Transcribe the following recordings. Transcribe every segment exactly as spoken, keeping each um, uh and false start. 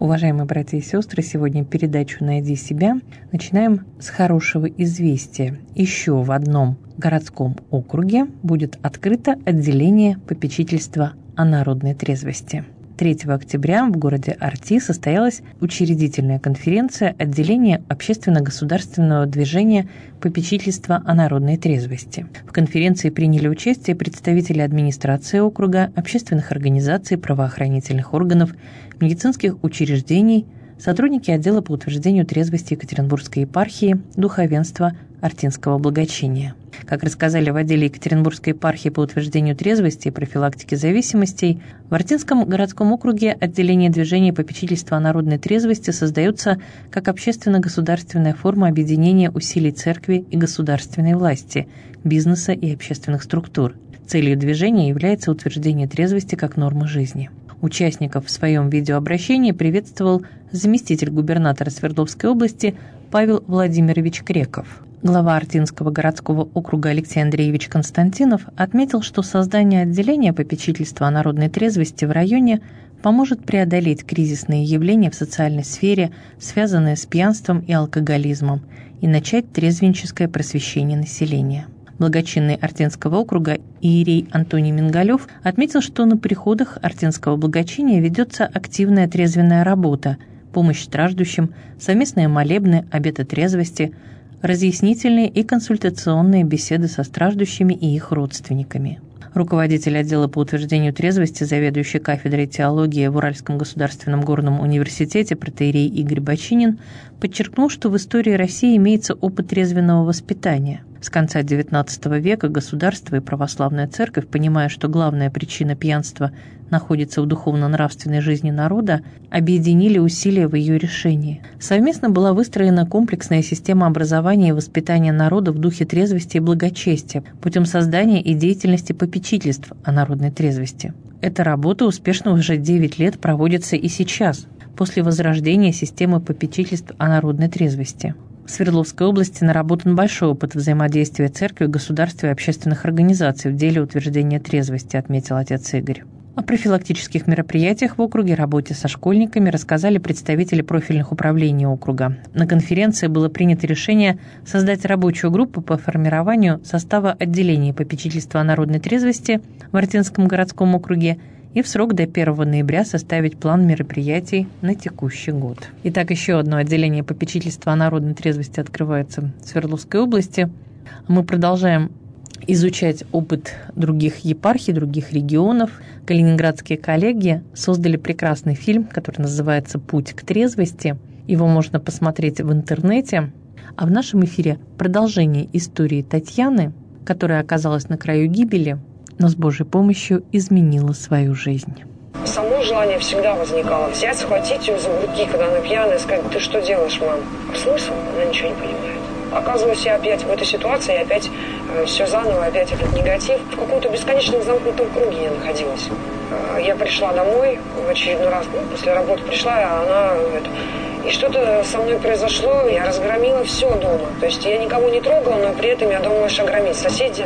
Уважаемые братья и сестры, сегодня передачу «Найди себя» начинаем с хорошего известия. Еще в одном городском округе будет открыто отделение попечительства о народной трезвости. третьего октября в городе Арти состоялась учредительная конференция отделения общественно-государственного движения попечительства о народной трезвости. В конференции приняли участие представители администрации округа, общественных организаций, правоохранительных органов, медицинских учреждений, сотрудники отдела по утверждению трезвости Екатеринбургской епархии, духовенства Артинского благочиния. Как рассказали в отделе Екатеринбургской епархии по утверждению трезвости и профилактике зависимостей, в Артинском городском округе отделение движения попечительства о народной трезвости создается как общественно-государственная форма объединения усилий церкви и государственной власти, бизнеса и общественных структур. Целью движения является утверждение трезвости как нормы жизни. Участников в своем видеообращении приветствовал заместитель губернатора Свердловской области Павел Владимирович Креков. Глава Артинского городского округа Алексей Андреевич Константинов отметил, что создание отделения попечительства о народной трезвости в районе поможет преодолеть кризисные явления в социальной сфере, связанные с пьянством и алкоголизмом, и начать трезвенческое просвещение населения. Благочинный Артинского округа иерей Антоний Мингалев отметил, что на приходах Артинского благочиния ведется активная трезвенная работа, помощь страждущим, совместные молебны, обеты трезвости, разъяснительные и консультационные беседы со страждущими и их родственниками. Руководитель отдела по утверждению трезвости, заведующий кафедрой теологии в Уральском государственном горном университете протоиерей Игорь Бочинин подчеркнул, что в истории России имеется опыт трезвенного воспитания. С конца девятнадцатого века государство и православная церковь, понимая, что главная причина пьянства находится в духовно-нравственной жизни народа, объединили усилия в ее решении. Совместно была выстроена комплексная система образования и воспитания народа в духе трезвости и благочестия путем создания и деятельности попечительств о народной трезвости. Эта работа успешно уже девять лет проводится и сейчас, после возрождения системы попечительств о народной трезвости. В Свердловской области наработан большой опыт взаимодействия церкви, государства и общественных организаций в деле утверждения трезвости, отметил отец Игорь. О профилактических мероприятиях в округе, работе со школьниками рассказали представители профильных управлений округа. На конференции было принято решение создать рабочую группу по формированию состава отделения попечительства о народной трезвости в Артинском городском округе и в срок до первого ноября составить план мероприятий на текущий год. Итак, еще одно отделение попечительства о народной трезвости открывается в Свердловской области. Мы продолжаем изучать опыт других епархий, других регионов. Калининградские коллеги создали прекрасный фильм, который называется «Путь к трезвости». Его можно посмотреть в интернете. А в нашем эфире продолжение истории Татьяны, которая оказалась на краю гибели, но с Божьей помощью изменила свою жизнь. Само желание всегда возникало взять, схватить ее за руки, когда она пьяная, и сказать: ты что делаешь, мам? А смысл? Она ничего не понимает. Оказываюсь я опять в этой ситуации, и опять э, все заново, опять этот негатив. В каком-то бесконечном замкнутом круге я находилась. Э, я пришла домой в очередной раз, ну, после работы пришла, а она... Это, и что-то со мной произошло, я разгромила все дома. То есть я никого не трогала, но при этом я дом можешь огромить. Соседи,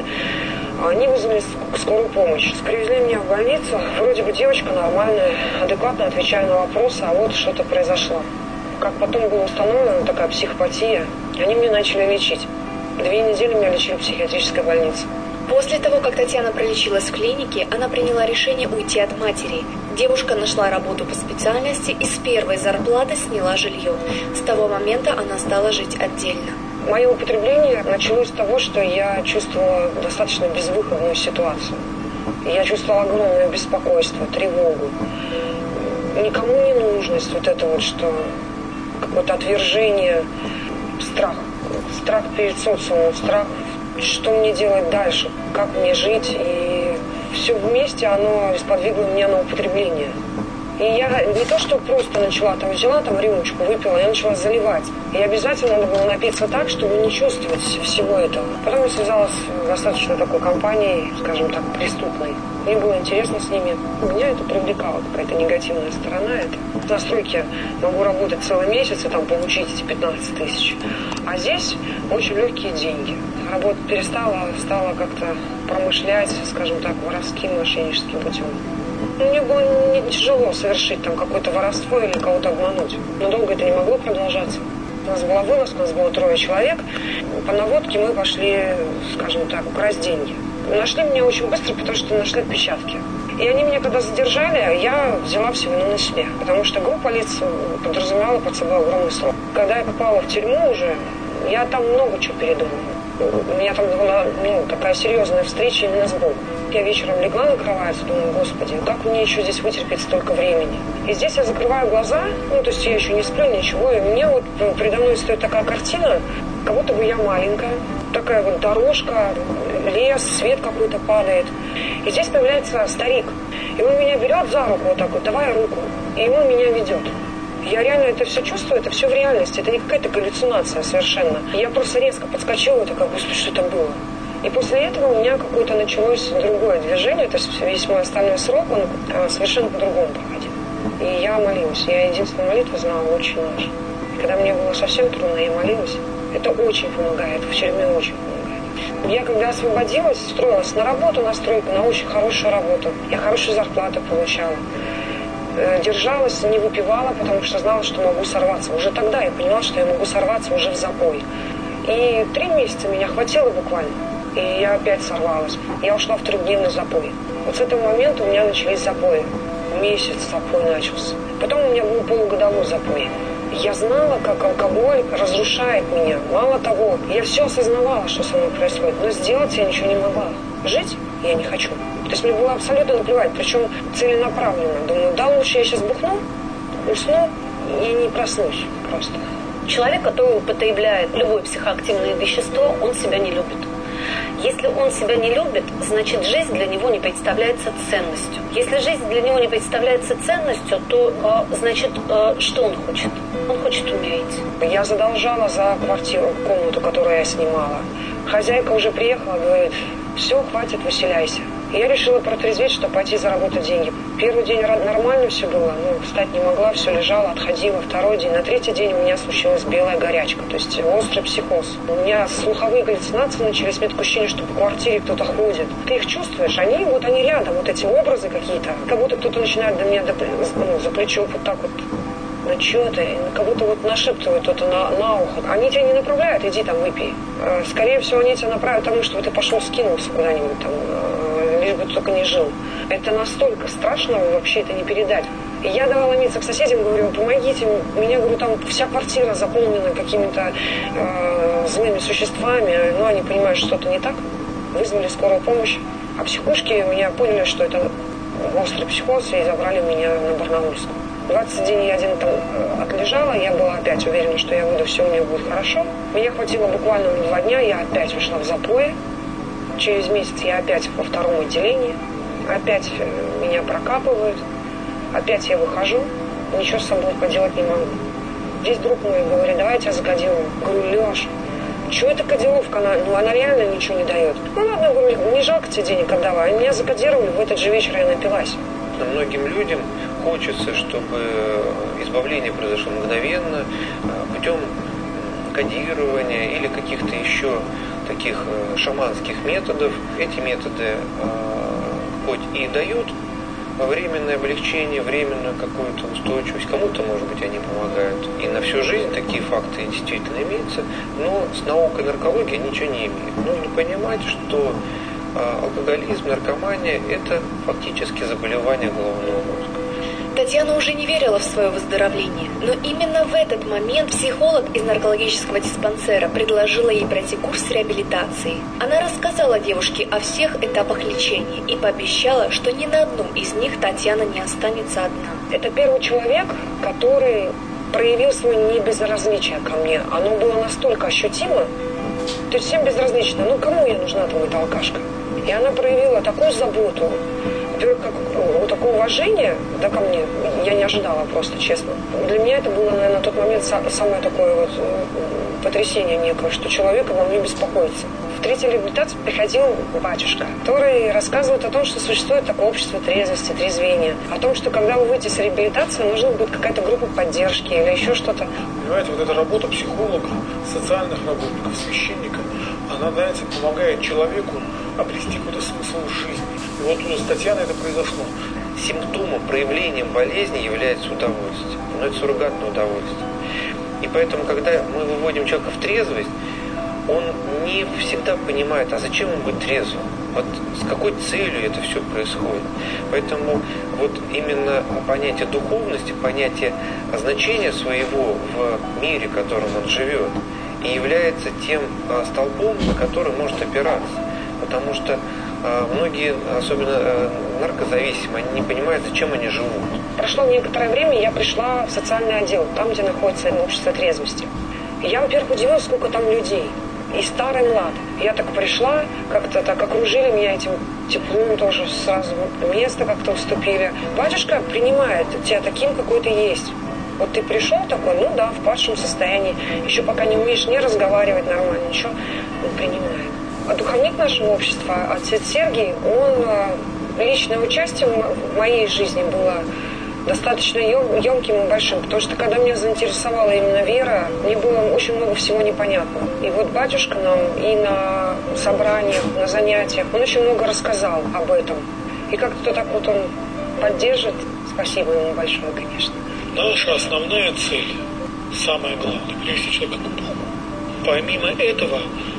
они вызвали скорую помощь. Привезли меня в больницу. Вроде бы девочка нормальная, адекватно отвечаю на вопросы, а вот что-то произошло. Как потом было установлено, такая психопатия, они меня начали лечить. Две недели меня лечили в психиатрической больнице. После того, как Татьяна пролечилась в клинике, она приняла решение уйти от матери. Девушка нашла работу по специальности и с первой зарплаты сняла жилье. С того момента она стала жить отдельно. Мое употребление началось с того, что я чувствовала достаточно безвыходную ситуацию. Я чувствовала огромное беспокойство, тревогу, никому не нужность, вот это вот, что какое-то отвержение, страх. Страх перед социумом, страх, что мне делать дальше, как мне жить. И все вместе оно сподвигло меня на употребление. И я не то, что просто начала, там взяла там рюмочку, выпила, я начала заливать. И обязательно надо было напиться так, чтобы не чувствовать всего этого. Потом я связалась с достаточно такой компанией, скажем так, преступной. Мне было интересно с ними. Меня это привлекало, какая-то негативная сторона. Это на стройке могу работать целый месяц и там получить эти пятнадцать тысяч. А здесь очень легкие деньги. Работа перестала, стала как-то промышлять, скажем так, воровским, мошенническим путем. Мне было не тяжело совершить там какое-то воровство или кого-то обмануть. Но долго это не могло продолжаться. У нас была вылазка, у нас было трое человек. По наводке мы пошли, скажем так, украсть деньги. Нашли меня очень быстро, потому что нашли отпечатки. И они меня когда задержали, я взяла всю вину на себя. Потому что группа лиц подразумевала под собой огромный срок. Когда я попала в тюрьму уже, я там много чего передумала. У меня там была ну, такая серьезная встреча именно с Богом. Я вечером легла на кровать, думаю, Господи, как мне еще здесь вытерпеть столько времени? И здесь я закрываю глаза, ну, то есть я еще не сплю, ничего, и мне вот ну, передо мной стоит такая картина, как будто бы я маленькая, такая вот дорожка, лес, свет какой-то падает. И здесь появляется старик, и он меня берет за руку вот так вот, давай руку, и он меня ведет. Я реально это все чувствую, это все в реальности, это не какая-то галлюцинация совершенно. Я просто резко подскочила и такая, Господи, что это было? И после этого у меня какое-то началось другое движение, то есть весь мой остальной срок, он совершенно по-другому проходил. И я молилась, я единственную молитву знала, очень наш. И когда мне было совсем трудно, я молилась. Это очень помогает, в тюрьме очень помогает. Я когда освободилась, устроилась на работу, на стройку, на очень хорошую работу. Я хорошую зарплату получала. Держалась, не выпивала, потому что знала, что могу сорваться. Уже тогда я поняла, что я могу сорваться уже в запой. И три месяца меня хватило буквально. И я опять сорвалась. Я ушла в трехдневный запой. Вот с этого момента у меня начались запои. Месяц запой начался. Потом у меня был полугодовой запой. Я знала, как алкоголь разрушает меня. Мало того, я все осознавала, что со мной происходит. Но сделать я ничего не могла. Жить я не хочу. То есть мне было абсолютно наплевать. Причем целенаправленно. Думаю, да, лучше я сейчас бухну, усну и не проснусь просто. Человек, который употребляет любое психоактивное вещество, он себя не любит. Если он себя не любит, значит, жизнь для него не представляется ценностью. Если жизнь для него не представляется ценностью, то, э, значит, э, что он хочет? Он хочет умереть. Я задолжала за квартиру, комнату, которую я снимала. Хозяйка уже приехала, говорит, все, хватит, выселяйся. И я решила протрезветь, чтобы пойти заработать деньги. Первый день нормально все было, ну, встать не могла, все лежала, отходила. Второй день, на третий день у меня случилась белая горячка, то есть острый психоз. У меня слуховые галлюцинации начались, мне такое ощущение, что по квартире кто-то ходит. Ты их чувствуешь, они вот они рядом, вот эти образы какие-то. Как будто кто-то начинает до меня до, ну, за плечо вот так вот. Ну что ты, как будто вот нашептывают это на, на ухо. Они тебя не направляют, иди там выпей. Скорее всего, они тебя направят к тому, чтобы ты пошел скинулся куда-нибудь там, лишь бы ты только не жил. Это настолько страшно, вообще это не передать. И я давала миться к соседям, говорю, помогите, меня, говорю, там вся квартира заполнена какими-то э, злыми существами, но они понимают, что что-то не так, вызвали скорую помощь. А психушки меня поняли, что это острый психоз, и забрали меня на Барнаульскую. двадцать дней я один там отлежала, я была опять уверена, что я выйду, все у меня будет хорошо. Меня хватило буквально на два дня, я опять ушла в запои. Через месяц я опять во втором отделении, опять меня прокапывают, опять я выхожу, ничего с собой поделать не могу. Здесь друг мой говорит, давай я тебя закодирую. Говорю, Леш, что это кодировка? Она, ну она реально ничего не дает. Ну ладно, говорю, не жалко тебе денег отдавай. Меня закодировали, в этот же вечер я напилась. Многим людям хочется, чтобы избавление произошло мгновенно, путем кодирования или каких-то еще таких шаманских методов. Эти методы хоть и дают временное облегчение, временную какую-то устойчивость, кому-то, может быть, они помогают. И на всю жизнь такие факты действительно имеются, но с наукой наркологии ничего не имеют. Нужно понимать, что алкоголизм, наркомания – это фактически заболевание головного мозга. Татьяна уже не верила в свое выздоровление, но именно в этот момент психолог из наркологического диспансера предложила ей пройти курс реабилитации. Она рассказала девушке о всех этапах лечения и пообещала, что ни на одном из них Татьяна не останется одна. Это первый человек, который проявил свое небезразличие ко мне. Оно было настолько ощутимо, то есть всем безразлично. Ну кому я нужна, там эта алкашка? И она проявила такую заботу, во-первых, как, вот такое уважение, да, ко мне, я не ожидала просто, честно. Для меня это было, наверное, на тот момент самое такое вот потрясение некое, что человек обо мне беспокоится. В третьей реабилитации приходил батюшка, который рассказывает о том, что существует такое общество трезвости, трезвения, о том, что когда вы выйдете с реабилитации, нужна будет какая-то группа поддержки или еще что-то. Понимаете, вот эта работа психолога, социальных работников, священника, она, знаете, помогает человеку обрести какой-то смысл в жизни. И вот с Татьяной это произошло. симптомом, проявлением болезни является удовольствие. Но это суррогатное удовольствие. И поэтому, когда мы выводим человека в трезвость, он не всегда понимает, а зачем ему быть трезвым? Вот с какой целью это все происходит. Поэтому вот именно понятие духовности, понятие значения своего в мире, в котором он живет, и является тем столбом, на который может опираться. Потому что многие, особенно наркозависимые, они не понимают, зачем они живут. Прошло некоторое время, я пришла в социальный отдел, там, где находится общество трезвости. И я, во-первых, удивилась, сколько там людей. И старый, и млад. Я так пришла, как-то так окружили меня этим теплом тоже, сразу место как-то уступили. Батюшка принимает тебя таким, какой ты есть. Вот ты пришел такой, ну да, в падшем состоянии. Еще пока не умеешь не разговаривать нормально, ничего, он принимает. А духовник нашего общества, отец Сергий, он личное участие в моей жизни было достаточно емким и большим, потому что когда меня заинтересовала именно вера, мне было очень много всего непонятного. И вот батюшка нам и на собраниях, на занятиях, он очень много рассказал об этом. И как-то так вот он поддержит. Спасибо ему большое, конечно. Наша основная цель, самое главное, привести человека к Богу. Помимо этого,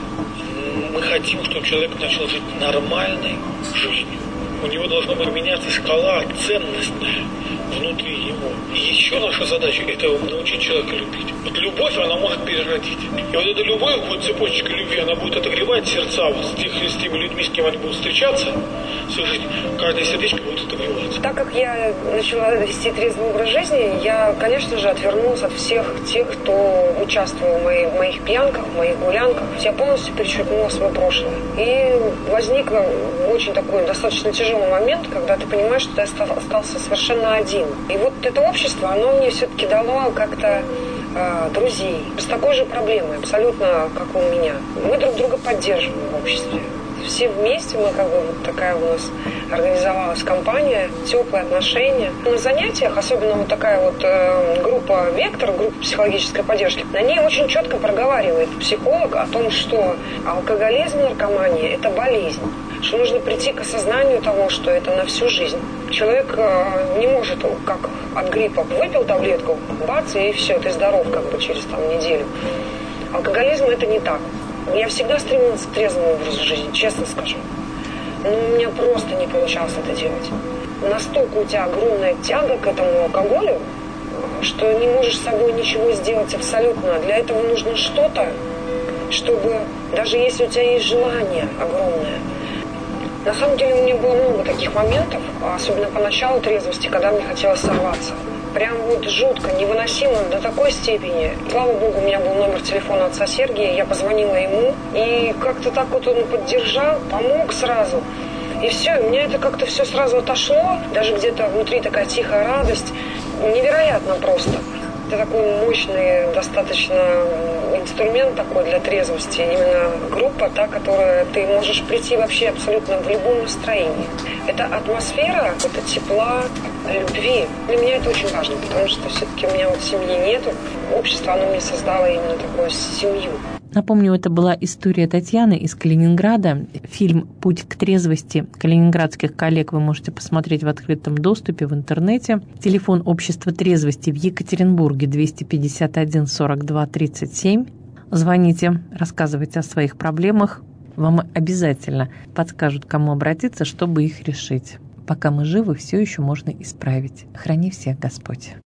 мы хотим, чтобы человек начал жить нормальной жизнью. У него должна поменяться шкала ценностная внутри него. И еще наша задача – это научить человека любить. Вот любовь, она может переродить. И вот эта любовь, вот цепочка любви, она будет отогревать сердца вот с, тех, с теми людьми, с кем они будут встречаться, всю жизнь. Каждое сердечко будет отогреваться. Так как я начала вести трезвый образ жизни, я, конечно же, отвернулась от всех тех, кто участвовал в, моей, в моих пьянках, в моих гулянках. Я полностью перечеркнула свое прошлое. И возник очень такой достаточно тяжелый момент, когда ты понимаешь, что ты остался совершенно один. И вот это общество, оно мне все-таки дало как-то э, друзей с такой же проблемой, абсолютно как и у меня. Мы друг друга поддерживаем в обществе. Все вместе, мы как бы вот такая у нас организовалась компания, теплые отношения. На занятиях, особенно вот такая вот э, группа «Вектор», группа психологической поддержки, на ней очень четко проговаривает психолог о том, что алкоголизм, наркомания – это болезнь. Что нужно прийти к осознанию того, что это на всю жизнь. Человек э, не может, как от гриппа, выпил таблетку, бац, и все, ты здоров как бы через там неделю. Алкоголизм – это не так. Я всегда стремилась к трезвому образу жизни, честно скажу. Но у меня просто не получалось это делать. Настолько у тебя огромная тяга к этому алкоголю, что не можешь с собой ничего сделать абсолютно. Для этого нужно что-то, чтобы, даже если у тебя есть желание огромное. На самом деле у меня было много таких моментов, особенно по началу трезвости, когда мне хотелось сорваться. Прям вот жутко, невыносимо до такой степени. Слава богу, у меня был номер телефона отца Сергия, я позвонила ему, и как-то так вот он поддержал, помог сразу. И все, у меня это как-то все сразу отошло, даже где-то внутри такая тихая радость. Невероятно просто. Это такой мощный достаточно инструмент такой для трезвости. Именно группа, та, которая ты можешь прийти вообще абсолютно в любом настроении. Это атмосфера, это тепла, любви. Для меня это очень важно, потому что все-таки у меня вот семьи нету. Общество, оно мне создало именно такую семью. Напомню, это была история Татьяны из Калининграда. Фильм «Путь к трезвости» калининградских коллег вы можете посмотреть в открытом доступе в интернете. Телефон общества трезвости в Екатеринбурге двести пятьдесят один сорок два тридцать семь. Звоните, рассказывайте о своих проблемах. Вам обязательно подскажут, к кому обратиться, чтобы их решить. Пока мы живы, все еще можно исправить. Храни всех Господь.